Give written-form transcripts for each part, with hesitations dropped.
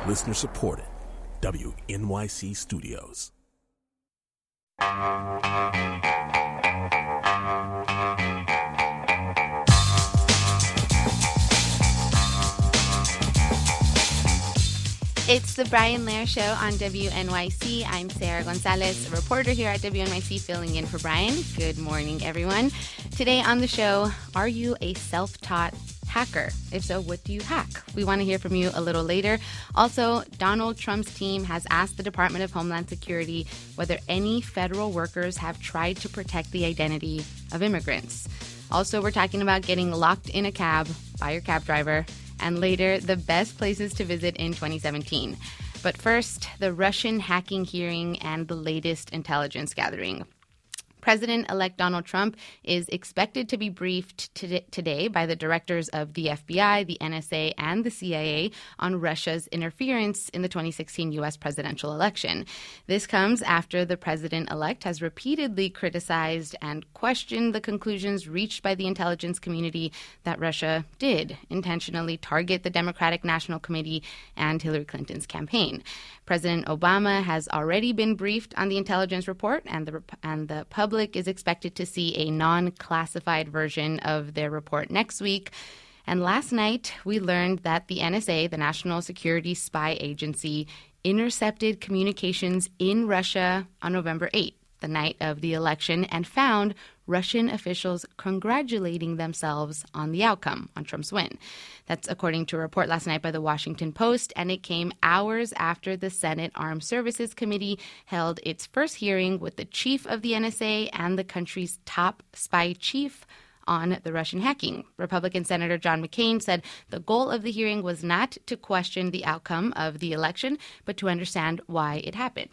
Listener supported. WNYC Studios. It's the Brian Lehrer Show on WNYC. I'm Sarah Gonzalez, a reporter here at WNYC, filling in for Brian. Good morning, everyone. Today on the show, are you a self-taught hacker? If so, what do you hack? We want to hear from you a little later. Also, Donald Trump's team has asked the Department of Homeland Security whether any federal workers have tried to protect the identity of immigrants. Also, we're talking about getting locked in a cab by your cab driver. And later, the best places to visit in 2017. But first, the Russian hacking hearing and the latest intelligence gathering. President-elect Donald Trump is expected to be briefed today by the directors of the FBI, the NSA, and the CIA on Russia's interference in the 2016 U.S. presidential election. This comes after the president-elect has repeatedly criticized and questioned the conclusions reached by the intelligence community that Russia did intentionally target the Democratic National Committee and Hillary Clinton's campaign. President Obama has already been briefed on the intelligence report, and the public is expected to see a non-classified version of their report next week. And last night, we learned that the NSA, the National Security Spy Agency, intercepted communications in Russia on November 8th, the night of the election, and found Russian officials congratulating themselves on the outcome, on Trump's win. That's according to a report last night by the Washington Post, and it came hours after the Senate Armed Services Committee held its first hearing with the chief of the NSA and the country's top spy chief on the Russian hacking. Republican Senator John McCain said the goal of the hearing was not to question the outcome of the election, but to understand why it happened.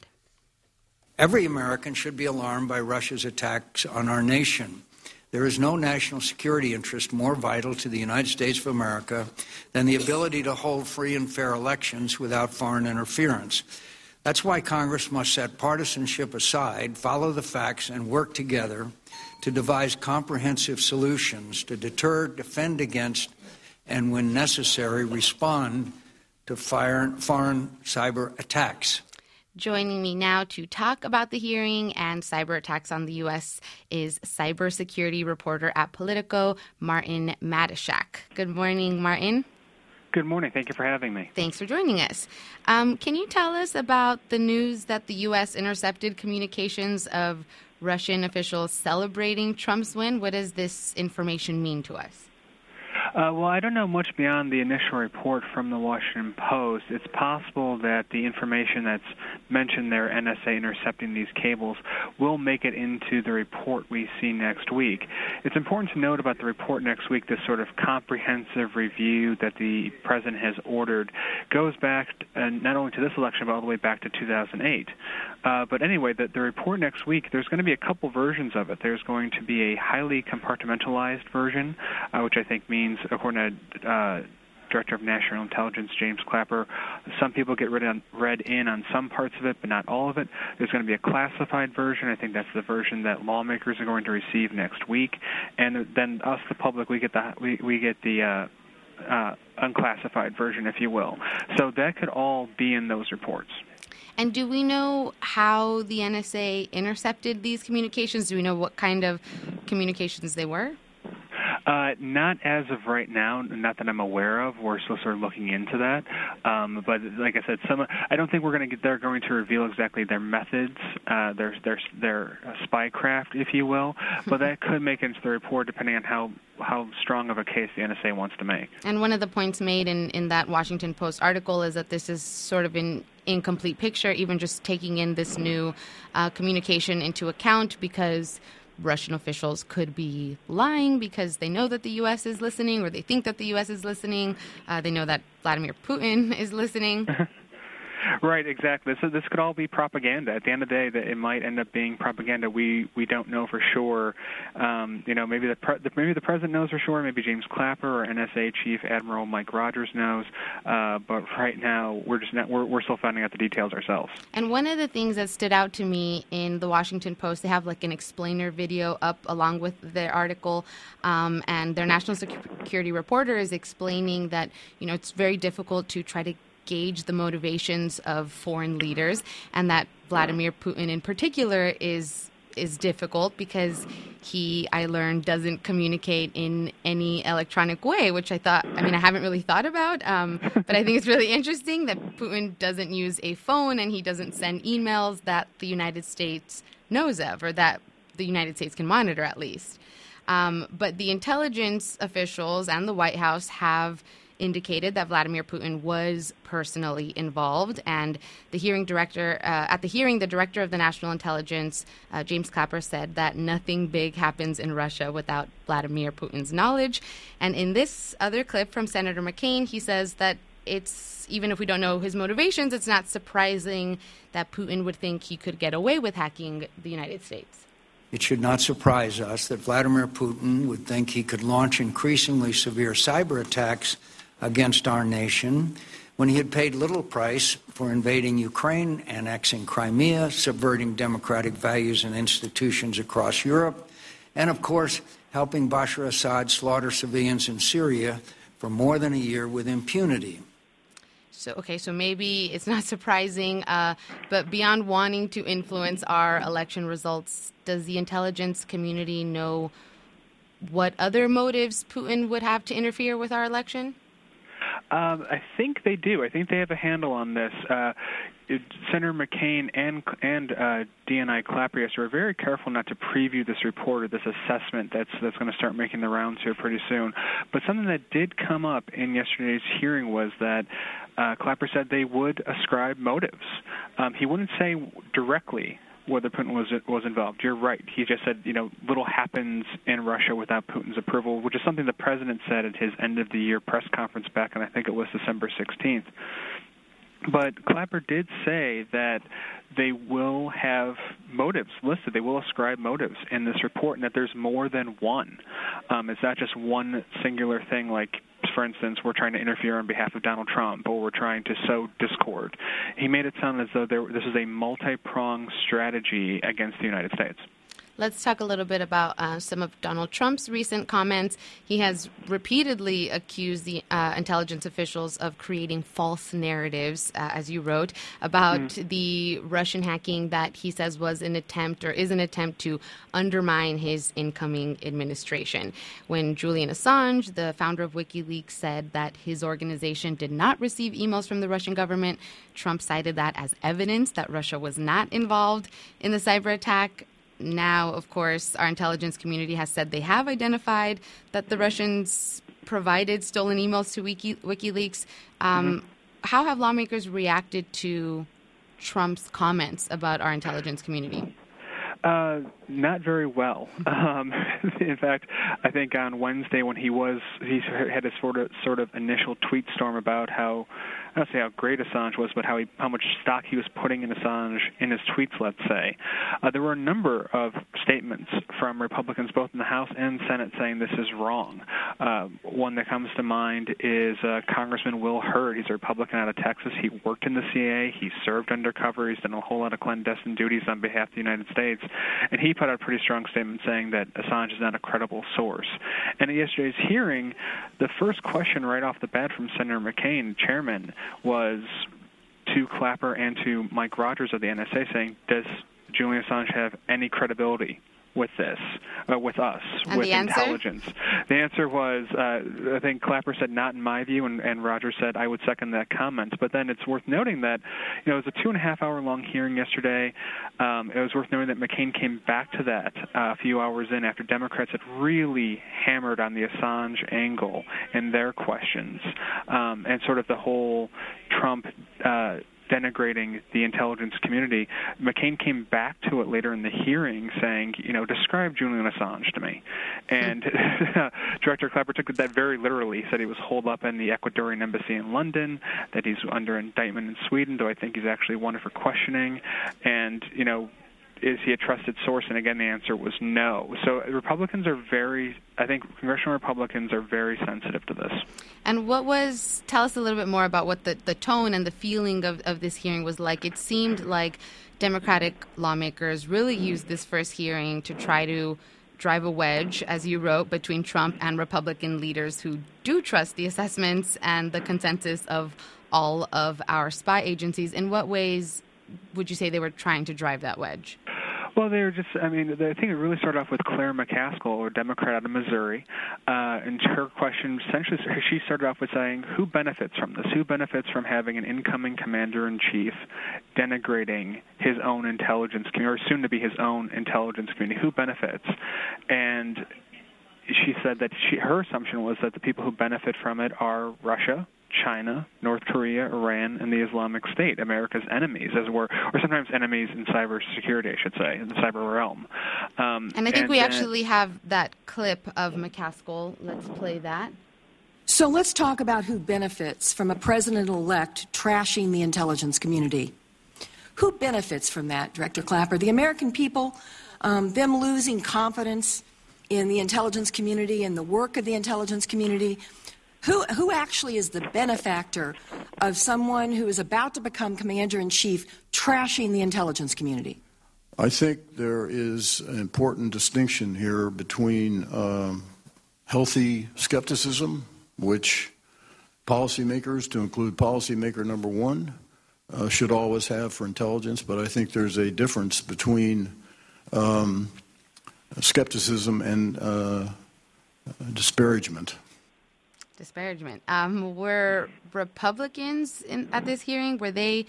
Every American should be alarmed by Russia's attacks on our nation. There is no national security interest more vital to the United States of America than the ability to hold free and fair elections without foreign interference. That's why Congress must set partisanship aside, follow the facts, and work together to devise comprehensive solutions to deter, defend against, and when necessary, respond to foreign cyber attacks. Joining me now to talk about the hearing and cyber attacks on the U.S. is cybersecurity reporter at Politico, Martin Matischak. Good morning, Martin. Good morning. Thank you for having me. Thanks for joining us. Can you tell us about the news that the U.S. intercepted communications of Russian officials celebrating Trump's win? What does this information mean to us? Well, I don't know much beyond the initial report from the Washington Post. It's possible that the information that's mentioned there, NSA intercepting these cables, will make it into the report we see next week. It's important to note about the report next week, this sort of comprehensive review that the president has ordered goes back not only to this election, but all the way back to 2008. But anyway, the report next week, there's going to be a couple versions of it. There's going to be a highly compartmentalized version, which I think means, according to Director of National Intelligence James Clapper, some people get read in on some parts of it, but not all of it. There's going to be a classified version. I think that's the version that lawmakers are going to receive next week, and then us, the public, we get the unclassified version, if you will. So that could all be in those reports. And do we know how the NSA intercepted these communications? Do we know what kind of communications they were? Not as of right now, not that I'm aware of. We're still sort of looking into that. But like I said, I don't think they're going to reveal exactly their methods, their spycraft, if you will. But that could make it into the report depending on how strong of a case the NSA wants to make. And one of the points made in that Washington Post article is that this is sort of an incomplete picture, even just taking in this new communication into account, because Russian officials could be lying because they know that the U.S. is listening, or they think that the U.S. is listening. They know that Vladimir Putin is listening. Right, exactly. So this could all be propaganda. At the end of the day, that it might end up being propaganda. We don't know for sure. Maybe the president knows for sure. Maybe James Clapper or NSA Chief Admiral Mike Rogers knows. But right now, we're still finding out the details ourselves. And one of the things that stood out to me in the Washington Post, they have like an explainer video up along with their article, and their national security reporter is explaining that it's very difficult to try to gauge the motivations of foreign leaders, and that Vladimir Putin in particular is difficult because he, I learned, doesn't communicate in any electronic way, which I haven't really thought about, but I think it's really interesting that Putin doesn't use a phone and he doesn't send emails that the United States knows of, or that the United States can monitor at least. But the intelligence officials and the White House have indicated that Vladimir Putin was personally involved, and the hearing director the director of the National Intelligence, James Clapper, said that nothing big happens in Russia without Vladimir Putin's knowledge. And in this other clip from Senator McCain, he says that even if we don't know his motivations, it's not surprising that Putin would think he could get away with hacking the United States. It should not surprise us that Vladimir Putin would think he could launch increasingly severe cyber attacks against our nation when he had paid little price for invading Ukraine, annexing Crimea, subverting democratic values and institutions across Europe, and, of course, helping Bashar Assad slaughter civilians in Syria for more than a year with impunity. So maybe it's not surprising, but beyond wanting to influence our election results, does the intelligence community know what other motives Putin would have to interfere with our election? I think they do. I think they have a handle on this. Senator McCain and DNI Clapper yesterday were very careful not to preview this report or this assessment that's going to start making the rounds here pretty soon. But something that did come up in yesterday's hearing was that Clapper said they would ascribe motives. He wouldn't say directly whether Putin was involved. You're right. He just said, little happens in Russia without Putin's approval, which is something the president said at his end-of-the-year press conference back on, I think it was December 16th. But Clapper did say that they will have motives listed. They will ascribe motives in this report, and that there's more than one. It's not just one singular thing like, for instance, we're trying to interfere on behalf of Donald Trump or we're trying to sow discord. He made it sound as though this is a multi-pronged strategy against the United States. Let's talk a little bit about some of Donald Trump's recent comments. He has repeatedly accused the intelligence officials of creating false narratives, as you wrote, about the Russian hacking that he says was an attempt or is an attempt to undermine his incoming administration. When Julian Assange, the founder of WikiLeaks, said that his organization did not receive emails from the Russian government, Trump cited that as evidence that Russia was not involved in the cyber attack. Now, of course, our intelligence community has said they have identified that the Russians provided stolen emails to WikiLeaks. How have lawmakers reacted to Trump's comments about our intelligence community? Not very well. In fact, I think on Wednesday when he had his sort of initial tweet storm about how, I don't say how great Assange was, but how much stock he was putting in Assange in his tweets, let's say. There were a number of statements from Republicans, both in the House and Senate, saying this is wrong. One that comes to mind is Congressman Will Hurd. He's a Republican out of Texas. He worked in the CIA. He served undercover. He's done a whole lot of clandestine duties on behalf of the United States. And he put out a pretty strong statement saying that Assange is not a credible source. And at yesterday's hearing, the first question right off the bat from Senator McCain, chairman, was to Clapper and to Mike Rogers of the NSA saying, does Julian Assange have any credibility with this, with us, and with the intelligence? The answer was, I think Clapper said, not in my view, and Rogers said, I would second that comment. But then it's worth noting that, it was a 2.5-hour-long hearing yesterday. It was worth noting that McCain came back to that a few hours in after Democrats had really hammered on the Assange angle in their questions, and sort of the whole Trump denigrating the intelligence community. McCain came back to it later in the hearing saying, describe Julian Assange to me. And Director Clapper took that very literally. He said he was holed up in the Ecuadorian embassy in London, that he's under indictment in Sweden, though I think he's actually wanted for questioning. And, is he a trusted source? And again, the answer was no. So Republicans are congressional Republicans are very sensitive to this. And tell us a little bit more about what the tone and the feeling of this hearing was like. It seemed like Democratic lawmakers really used this first hearing to try to drive a wedge, as you wrote, between Trump and Republican leaders who do trust the assessments and the consensus of all of our spy agencies. In what ways would you say they were trying to drive that wedge? Well, they were just, I think it really started off with Claire McCaskill, a Democrat out of Missouri, and her question, essentially, she started off with saying, who benefits from this? Who benefits from having an incoming commander-in-chief denigrating his own intelligence community, or soon to be his own intelligence community? Who benefits? And she said that her assumption was that the people who benefit from it are Russia, China, North Korea, Iran, and the Islamic State, America's enemies, or sometimes enemies in cybersecurity, I should say, in the cyber realm. And I think we actually have that clip of McCaskill. Let's play that. So let's talk about who benefits from a president-elect trashing the intelligence community. Who benefits from that, Director Clapper? The American people, them losing confidence in the intelligence community and the work of the intelligence community. Who actually is the benefactor of someone who is about to become commander-in-chief trashing the intelligence community? I think there is an important distinction here between healthy skepticism, which policymakers, to include policymaker number one, should always have for intelligence, but I think there's a difference between skepticism and disparagement. Were Republicans at this hearing, were they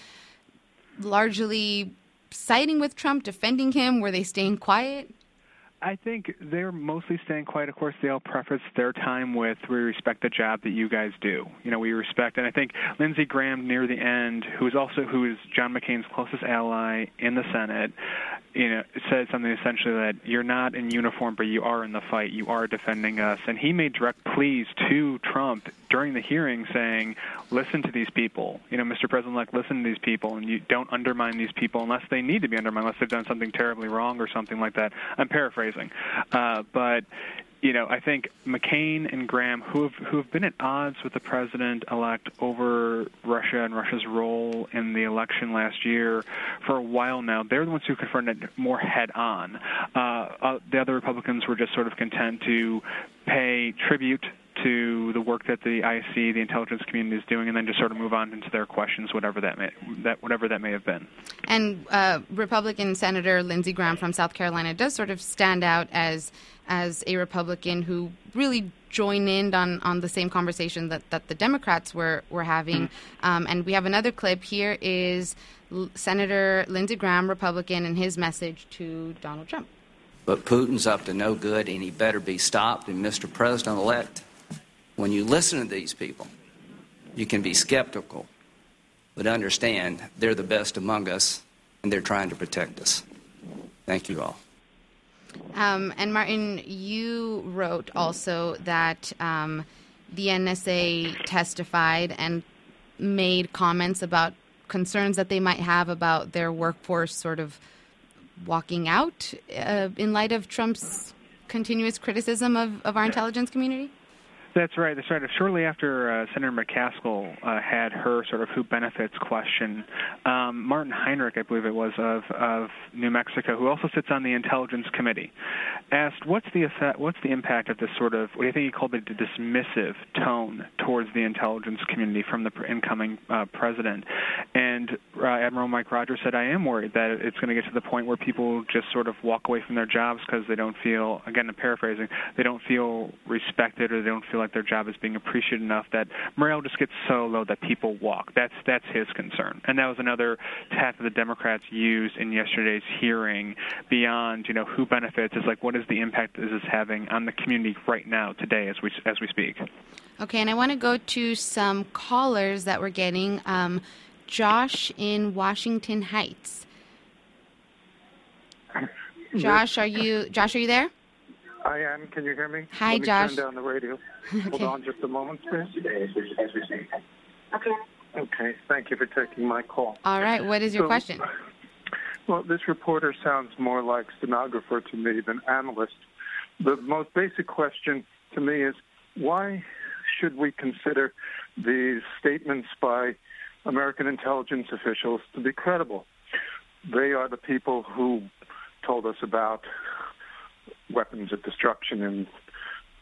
largely siding with Trump, defending him? Were they staying quiet? I think they're mostly staying quiet. Of course, they all preface their time with, we respect the job that you guys do. We respect, and I think Lindsey Graham near the end, who is John McCain's closest ally in the Senate, said something essentially that you're not in uniform, but you are in the fight. You are defending us. And he made direct pleas to Trump during the hearing saying, listen to these people. Mr. President-elect, listen to these people, and you don't undermine these people unless they need to be undermined, unless they've done something terribly wrong or something like that. I'm paraphrasing. But I think McCain and Graham, who have been at odds with the president-elect over Russia and Russia's role in the election last year for a while now, they're the ones who confronted it more head-on. The other Republicans were just sort of content to pay tribute to the work that the IC, the intelligence community, is doing, and then just sort of move on into their questions, whatever that may have been. And Republican Senator Lindsey Graham from South Carolina does sort of stand out as a Republican who really joined in on the same conversation that the Democrats were having. And we have another clip. Here is Senator Lindsey Graham, Republican, and his message to Donald Trump. But Putin's up to no good, and he better be stopped. And Mr. President-elect, when you listen to these people, you can be skeptical, but understand they're the best among us, and they're trying to protect us. Thank you all. And Martin, you wrote also that the NSA testified and made comments about concerns that they might have about their workforce sort of walking out in light of Trump's continuous criticism of our intelligence community? That's right. Shortly after Senator McCaskill had her sort of who benefits question, Martin Heinrich, I believe it was, of New Mexico, who also sits on the Intelligence Committee, asked what's the impact of this sort of, what do you think he called it, the dismissive tone towards the intelligence community from the incoming president? And Admiral Mike Rogers said, I am worried that it's going to get to the point where people just sort of walk away from their jobs because they don't feel, again, I'm paraphrasing, they don't feel respected, or they don't feel like their job is being appreciated enough, that morale just gets so low that people walk. That's his concern. And that was another tack that the Democrats used in yesterday's hearing beyond, who benefits, is like, what is the impact this is having on the community right now, today, as we speak. Okay, and I want to go to some callers that we're getting. Josh in Washington Heights. Josh, are you there? I am. Can you hear me? Hi, Josh. Turn down the radio. Okay. Hold on just a moment, please. Okay. Thank you for taking my call. All right. What is your question? Well, this reporter sounds more like stenographer to me than analyst. The most basic question to me is, why should we consider these statements by American intelligence officials to be credible? They are the people who told us about weapons of destruction in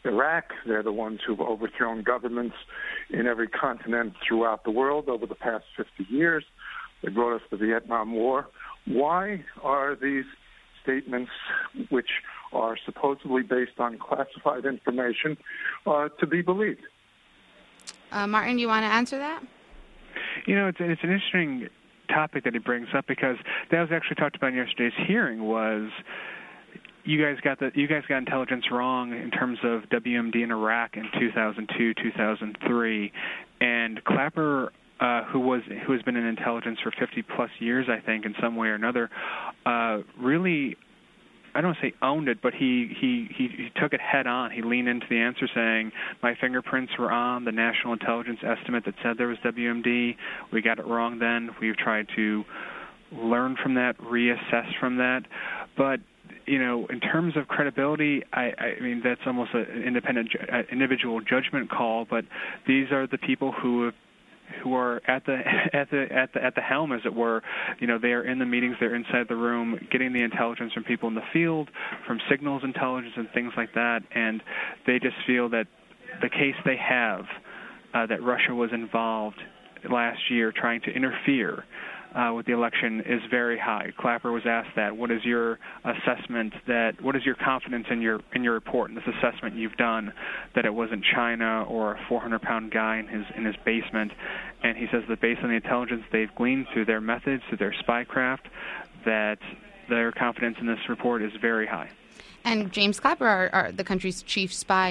Iraq. They're the ones who've overthrown governments in every continent throughout the world over the past 50 years. They brought us the Vietnam War. Why are these statements, which are supposedly based on classified information, to be believed? Martin, do you want to answer that? It's an interesting topic that he brings up, because that was actually talked about in yesterday's hearing. Was you guys got intelligence wrong in terms of WMD in Iraq in 2002, 2003, and Clapper, who has been in intelligence for 50 plus years, I think, in some way or another, really, I don't want to say owned it, but he took it head on. He leaned into the answer, saying, my fingerprints were on the national intelligence estimate that said there was WMD. We got it wrong then. We've tried to learn from that, reassess from that. But, in terms of credibility, I mean, that's almost an independent individual judgment call, but these are the people who are at the helm, as it were. They are in the meetings, they're inside the room, getting the intelligence from people in the field, from signals intelligence and things like that, and they just feel that the case they have, that Russia was involved last year trying to interfere with the election, is very high. Clapper was asked that. What is your assessment? What is your confidence in your report, in this assessment you've done, that it wasn't China or a 400-pound guy in his basement? And he says that based on the intelligence they've gleaned through their methods, through their spycraft, that their confidence in this report is very high. And James Clapper, the country's chief spy,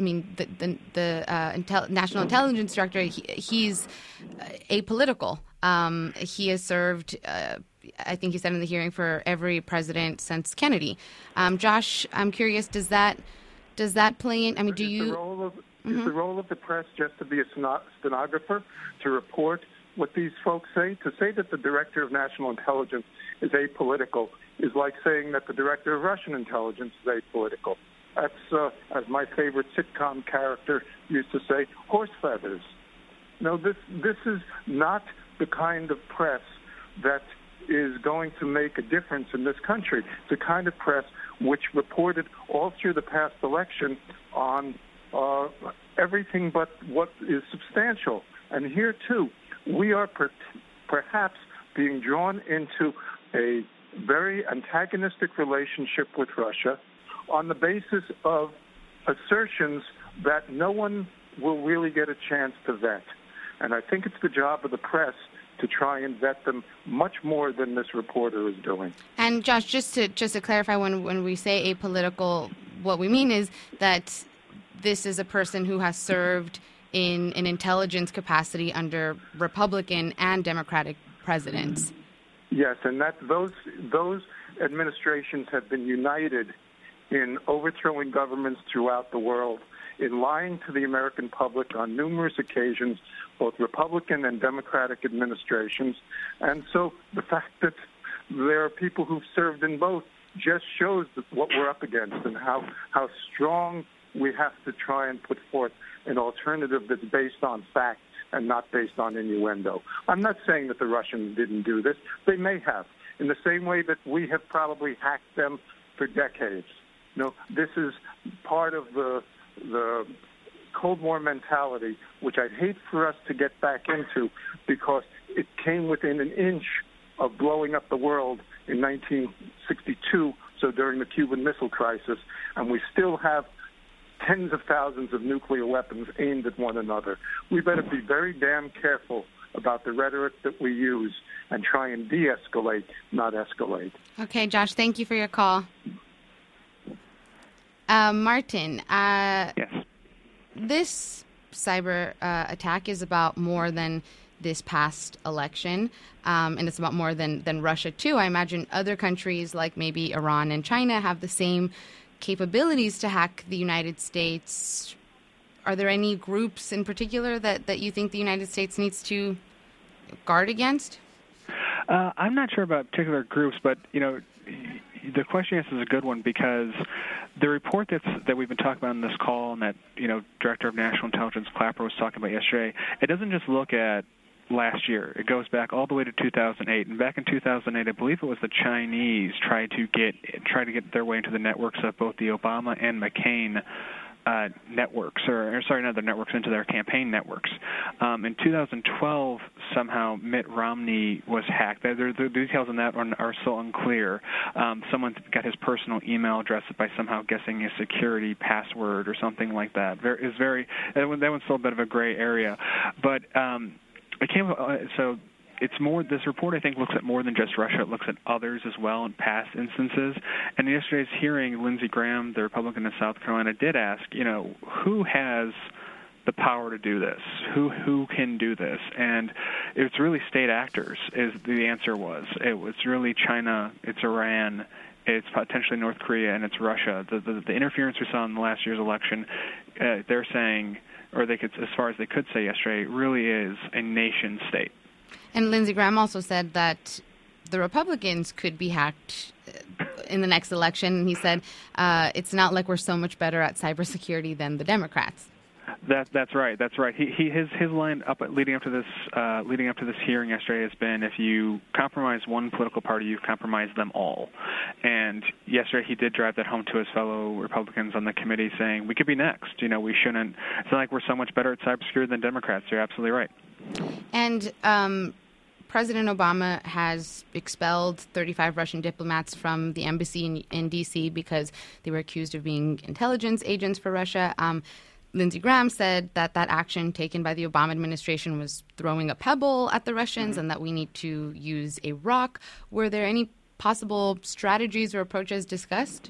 the National Intelligence Director. He's apolitical. He has served, I think he said in the hearing, for every president since Kennedy. Josh, I'm curious, does that play in? I mean, is the role of the press just to be a stenographer, to report what these folks say? To say that the director of national intelligence is apolitical is like saying that the director of Russian intelligence is apolitical. That's, as my favorite sitcom character used to say, horse feathers. No, this is not the kind of press that is going to make a difference in this country. It's the kind of press which reported all through the past election on everything but what is substantial. And here, too, we are perhaps being drawn into a very antagonistic relationship with Russia on the basis of assertions that no one will really get a chance to vet. And I think it's the job of the press to try and vet them much more than this reporter is doing. And Josh, just to clarify, when we say apolitical, what we mean is that this is a person who has served in an intelligence capacity under Republican and Democratic presidents. Yes, and that those administrations have been united in overthrowing governments throughout the world, in lying to the American public on numerous occasions, both Republican and Democratic administrations. And so the fact that there are people who've served in both just shows what we're up against and how strong we have to try and put forth an alternative that's based on fact and not based on innuendo. I'm not saying that the Russians didn't do this. They may have, in the same way that we have probably hacked them for decades. This is part of the Cold War mentality, which I'd hate for us to get back into, because it came within an inch of blowing up the world in 1962, so during the Cuban Missile Crisis, and we still have tens of thousands of nuclear weapons aimed at one another. We better be very damn careful about the rhetoric that we use and try and de-escalate, not escalate. Okay, Josh, thank you for your call. Martin, yes. This cyber attack is about more than this past election, and it's about more than Russia, too. I imagine other countries like maybe Iran and China have the same capabilities to hack the United States. Are there any groups in particular that you think the United States needs to guard against? I'm not sure about particular groups, but, the question is a good one, because the report that we've been talking about in this call and that, Director of National Intelligence Clapper was talking about yesterday, it doesn't just look at last year. It goes back all the way to 2008. And back in 2008, I believe it was the Chinese tried to get their way into the networks of both the Obama and McCain networks, not their networks, into their campaign networks. In 2012, somehow Mitt Romney was hacked. The details on that are still unclear. Someone got his personal email address by somehow guessing his security password or something like that. That one's still a bit of a gray area, but it's more. This report, I think, looks at more than just Russia. It looks at others as well in past instances. And in yesterday's hearing, Lindsey Graham, the Republican of South Carolina, did ask, who has the power to do this? Who can do this? And it's really state actors. The answer was. It was really China. It's Iran. It's potentially North Korea, and it's Russia. The interference we saw in the last year's election, they're saying, or they could, as far as they could say yesterday, really is a nation state. And Lindsey Graham also said that the Republicans could be hacked in the next election. And he said it's not like we're so much better at cybersecurity than the Democrats. That's right. His line leading up to this hearing yesterday has been, if you compromise one political party, you've compromised them all. And yesterday he did drive that home to his fellow Republicans on the committee, saying we could be next. We shouldn't. It's not like we're so much better at cybersecurity than Democrats. You're absolutely right. And President Obama has expelled 35 Russian diplomats from the embassy in D.C. because they were accused of being intelligence agents for Russia. Lindsey Graham said that action taken by the Obama administration was throwing a pebble at the Russians and that we need to use a rock. Were there any possible strategies or approaches discussed?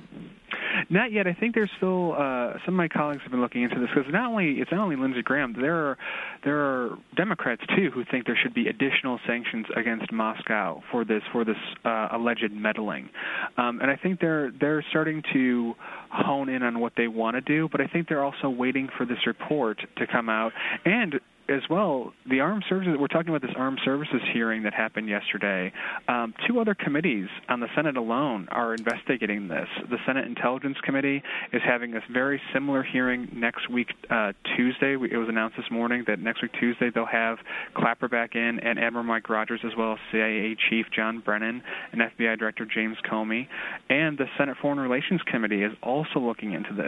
Not yet. I think there's still some of my colleagues have been looking into this, because it's not only Lindsey Graham. There are Democrats too who think there should be additional sanctions against Moscow for this alleged meddling, and I think they're starting to hone in on what they want to do. But I think they're also waiting for this report to come out, and as well, the armed services, we're talking about this armed services hearing that happened yesterday. Two other committees on the Senate alone are investigating this. The Senate Intelligence Committee is having a very similar hearing next week, Tuesday. It was announced this morning that next week, Tuesday, they'll have Clapper back in, and Admiral Mike Rogers, as well as CIA Chief John Brennan and FBI Director James Comey. And the Senate Foreign Relations Committee is also looking into this.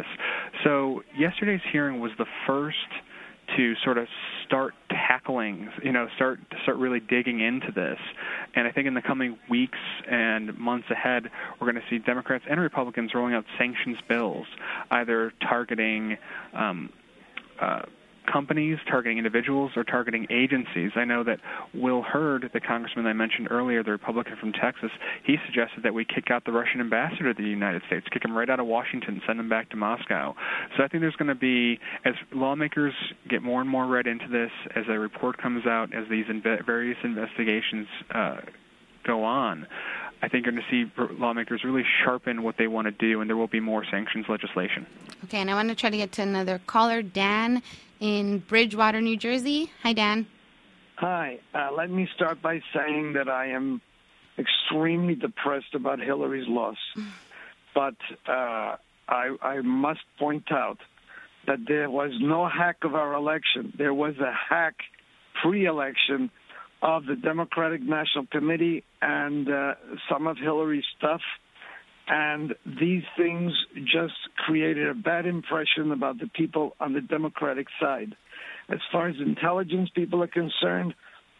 So yesterday's hearing was the first to sort of start tackling, start really digging into this. And I think in the coming weeks and months ahead, we're going to see Democrats and Republicans rolling out sanctions bills, either targeting companies, targeting individuals, or targeting agencies. I know that Will Hurd, the congressman I mentioned earlier, the Republican from Texas, he suggested that we kick out the Russian ambassador to the United States, kick him right out of Washington, send him back to Moscow. So I think there's going to be, as lawmakers get more and more read into this, as a report comes out, as these various investigations go on, I think you're going to see lawmakers really sharpen what they want to do, and there will be more sanctions legislation. Okay, and I want to try to get to another caller, Dan in Bridgewater, New Jersey. Hi, Dan. Hi. Let me start by saying that I am extremely depressed about Hillary's loss. But I must point out that there was no hack of our election. There was a hack pre-election of the Democratic National Committee and some of Hillary's stuff. And these things just created a bad impression about the people on the Democratic side. As far as intelligence people are concerned,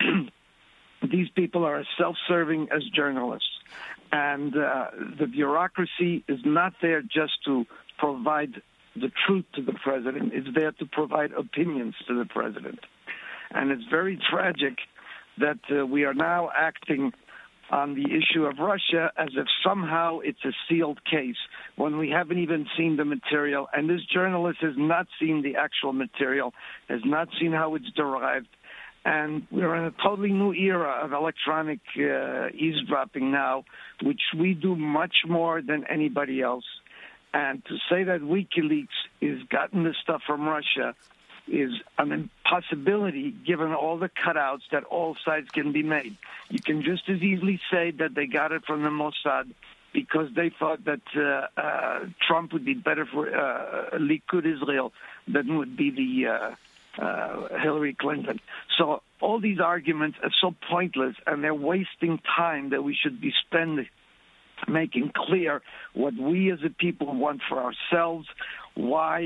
these people are as self-serving as journalists. And the bureaucracy is not there just to provide the truth to the president. It's there to provide opinions to the president. And it's very tragic that we are now acting on the issue of Russia as if somehow it's a sealed case when we haven't even seen the material. And this journalist has not seen the actual material, has not seen how it's derived. And we're in a totally new era of electronic eavesdropping now, which we do much more than anybody else. And to say that WikiLeaks has gotten this stuff from Russia is an impossibility given all the cutouts that all sides can be made. You can just as easily say that they got it from the Mossad because they thought that Trump would be better for Likud Israel than would be the Hillary Clinton. So all these arguments are so pointless, and they're wasting time that we should be spending making clear what we as a people want for ourselves, why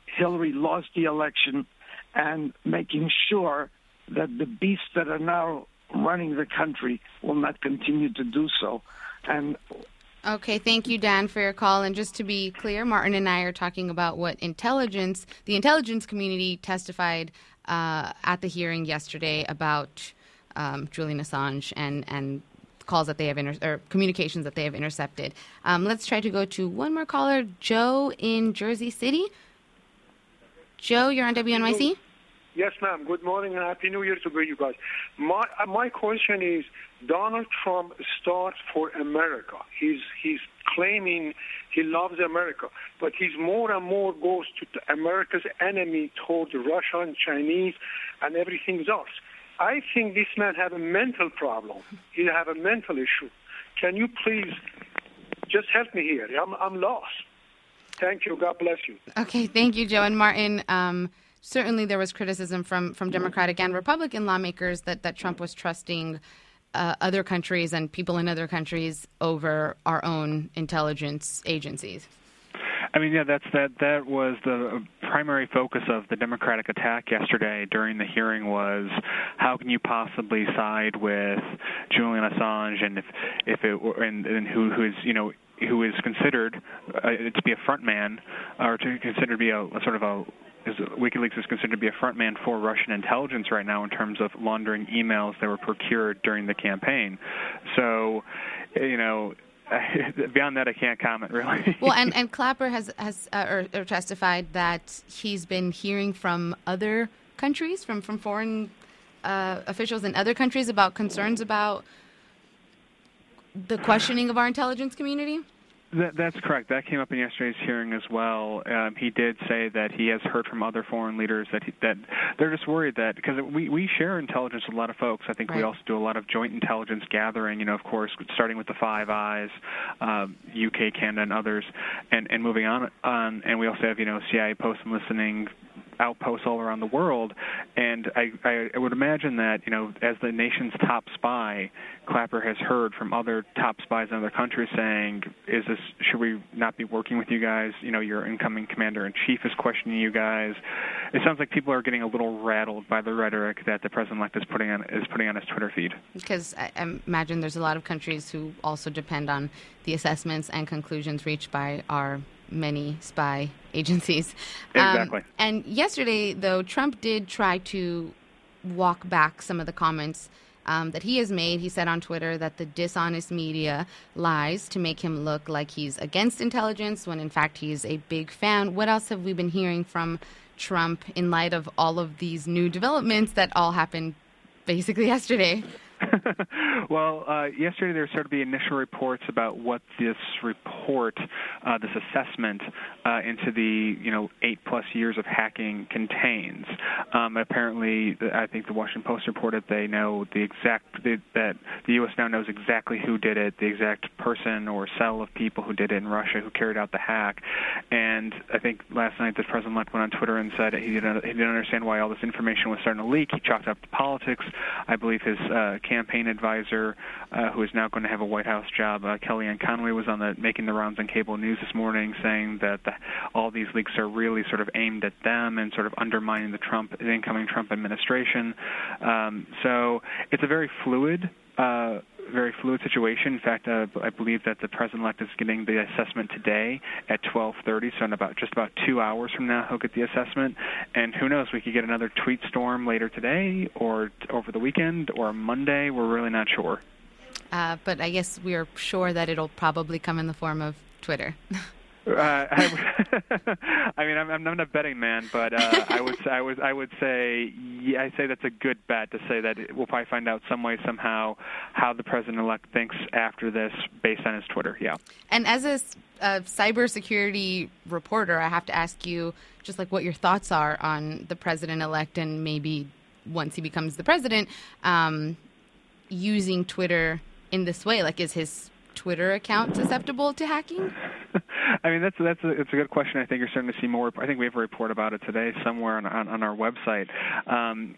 Hillary lost the election and making sure that the beasts that are now running the country will not continue to do so. And okay, thank you, Dan, for your call. And just to be clear, Martin and I are talking about what the intelligence community testified at the hearing yesterday about Julian Assange and calls that they have or communications that they have intercepted. Let's try to go to one more caller, Joe in Jersey City. Joe, you're on WNYC. Yes, ma'am. Good morning and Happy New Year to you guys. My question is, Donald Trump starts for America. He's claiming he loves America, but he's more and more goes to America's enemy towards Russia and Chinese and everything else. I think this man has a mental problem. He has a mental issue. Can you please just help me here? I'm lost. Thank you. God bless you. Okay, thank you, Joe. And Martin, certainly there was criticism from Democratic and Republican lawmakers that Trump was trusting other countries and people in other countries over our own intelligence agencies. I mean, yeah, that was the primary focus of the Democratic attack yesterday during the hearing was how can you possibly side with Julian Assange and who is considered to be a front man or to consider to be WikiLeaks is considered to be a front man for Russian intelligence right now in terms of laundering emails that were procured during the campaign. So, beyond that, I can't comment, really. Well, and Clapper has testified that he's been hearing from other countries, from foreign officials in other countries about concerns about the questioning of our intelligence community. That's correct. That came up in yesterday's hearing as well. He did say that he has heard from other foreign leaders that they're just worried that because we share intelligence with a lot of folks. I think we also do a lot of joint intelligence gathering. Of course, starting with the Five Eyes, UK, Canada, and others, and moving on. And we also have CIA post and listening outposts all around the world, and I would imagine that as the nation's top spy, Clapper has heard from other top spies in other countries saying, should we not be working with you guys? Your incoming commander-in-chief is questioning you guys. It sounds like people are getting a little rattled by the rhetoric that the president-elect is putting on his Twitter feed. Because I imagine there's a lot of countries who also depend on the assessments and conclusions reached by our many spy agencies. Exactly. And yesterday, though, Trump did try to walk back some of the comments that he has made. He said on Twitter that the dishonest media lies to make him look like he's against intelligence when, in fact, he's a big fan. What else have we been hearing from Trump in light of all of these new developments that all happened basically yesterday? Well, yesterday there started to be initial reports about what this report, this assessment into the 8+ years of hacking contains. Apparently, I think the Washington Post reported they know that the U.S. now knows exactly who did it, the exact person or cell of people who did it in Russia who carried out the hack. And I think last night the president-elect went on Twitter and said he didn't understand why all this information was starting to leak. He chalked up to politics. I believe his campaign advisor, who is now going to have a White House job, Kellyanne Conway, was making the rounds on cable news this morning, saying that all these leaks are really sort of aimed at them and sort of undermining the incoming Trump administration. So it's a very fluid situation. In fact, I believe that the president-elect is getting the assessment today at 12:30, so in just about 2 hours from now he'll get the assessment. And who knows, we could get another tweet storm later today or over the weekend or Monday. We're really not sure. But I guess we are sure that it'll probably come in the form of Twitter. I mean, I'm not a betting man, but I would say that's a good bet to say that we'll probably find out some way, somehow, how the president-elect thinks after this based on his Twitter. Yeah. And as a cybersecurity reporter, I have to ask you just like what your thoughts are on the president-elect and maybe once he becomes the president, using Twitter in this way. Like, is his Twitter account susceptible to hacking? I mean, it's a good question. I think you're starting to see more. I think we have a report about it today somewhere on our website.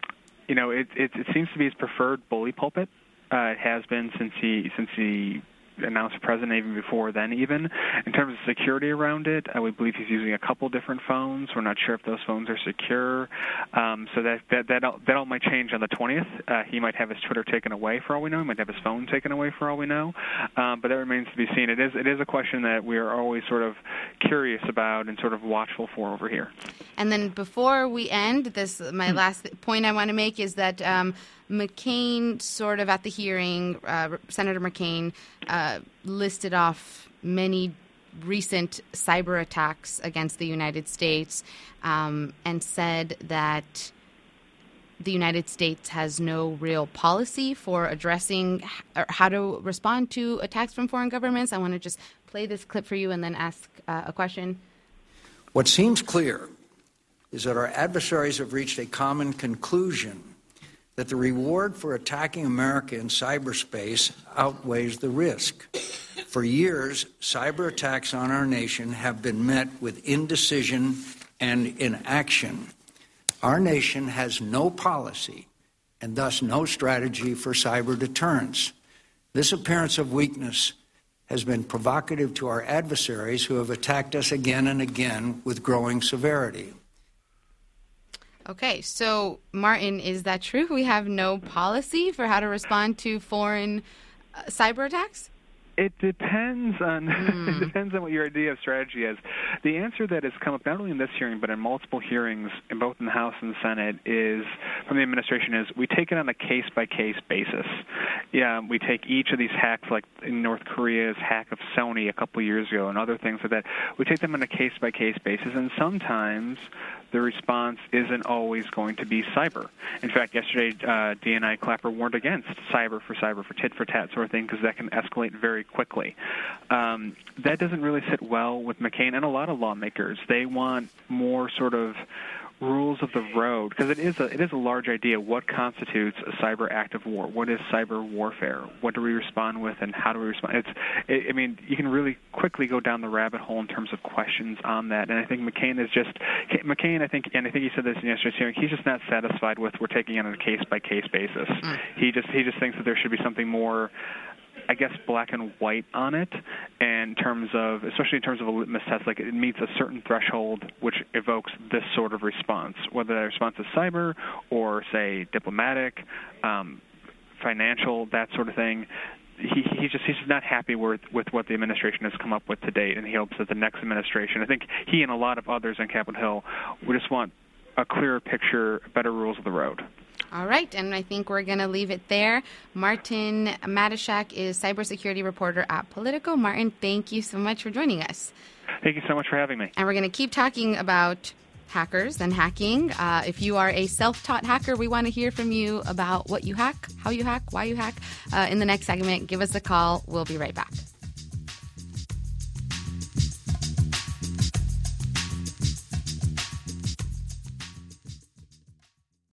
It seems to be his preferred bully pulpit. It has been since he announced president, even before then even. In terms of security around it, we believe he's using a couple different phones. We're not sure if those phones are secure. So that all might change on the 20th. He might have his Twitter taken away for all we know. He might have his phone taken away for all we know. But that remains to be seen. It is a question that we are always sort of curious about and sort of watchful for over here. And then before we end, my last point I want to make is that McCain, sort of at the hearing, Senator McCain listed off many recent cyber attacks against the United States and said that the United States has no real policy for addressing how to respond to attacks from foreign governments. I want to just play this clip for you and then ask a question. What seems clear is that our adversaries have reached a common conclusion that the reward for attacking America in cyberspace outweighs the risk. For years, cyber attacks on our nation have been met with indecision and inaction. Our nation has no policy and thus no strategy for cyber deterrence. This appearance of weakness has been provocative to our adversaries who have attacked us again and again with growing severity. Okay, so Martin, is that true? We have no policy for how to respond to foreign cyber attacks? It depends on what your idea of strategy is. The answer that has come up not only in this hearing but in multiple hearings, in both in the House and the Senate, is from the administration is we take it on a case-by-case basis. Yeah, we take each of these hacks, like in North Korea's hack of Sony a couple years ago and other things like that. We take them on a case-by-case basis, and sometimes the response isn't always going to be cyber. In fact, yesterday, DNI Clapper warned against cyber for tit-for-tat sort of thing, because that can escalate very quickly. That doesn't really sit well with McCain and a lot of lawmakers. They want more sort of rules of the road, because it is a large idea. What constitutes a cyber act of war? What is cyber warfare? What do we respond with, and how do we respond? I mean, you can really quickly go down the rabbit hole in terms of questions on that. And I think McCain, I think he said this in yesterday's hearing, he's just not satisfied with we're taking it on a case-by-case basis. He just thinks that there should be something more, I guess, black and white on it, and especially in terms of a litmus test, like it meets a certain threshold which evokes this sort of response, whether that response is cyber or, say, diplomatic, financial, that sort of thing. He's just not happy with what the administration has come up with to date, and he hopes that the next administration, I think he and a lot of others on Capitol Hill, would just want a clearer picture, better rules of the road. All right, and I think we're going to leave it there. Martin Matuszak is cybersecurity reporter at Politico. Martin, thank you so much for joining us. Thank you so much for having me. And we're going to keep talking about hackers and hacking. If you are a self-taught hacker, we want to hear from you about what you hack, how you hack, why you hack. In the next segment, give us a call. We'll be right back.